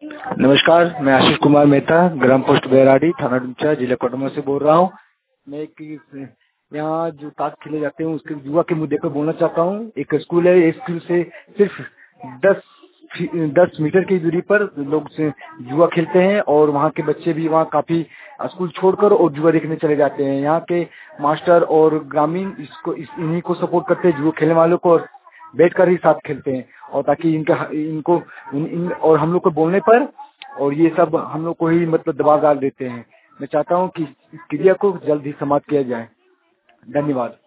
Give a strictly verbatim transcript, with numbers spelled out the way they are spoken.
नमस्कार, मैं आशीष कुमार मेहता, ग्राम पोस्ट बैराड़ी, थाना डुमचा, जिला कोडरमा से बोल रहा हूँ। मैं एक यहाँ जो ताश खेले जाते हैं उसके युवा के मुद्दे पर बोलना चाहता हूँ। एक स्कूल है, एक स्कूल से सिर्फ दस दस मीटर की दूरी पर लोग से जुआ खेलते हैं और वहाँ के बच्चे भी वहाँ काफी स्कूल छोड़कर और जुआ देखने चले जाते हैं। यहाँ के मास्टर और ग्रामीण इसको इस, इन्हीं को सपोर्ट करते हैं, जुआ खेलने वालों को बैठकर ही साथ खेलते हैं और ताकि इनका इनको इन, इन और हम लोग को बोलने पर और ये सब हम लोग को ही मतलब दबाव डाल देते हैं। मैं चाहता हूँ कि इस क्रिया को जल्द ही समाप्त किया जाए। धन्यवाद।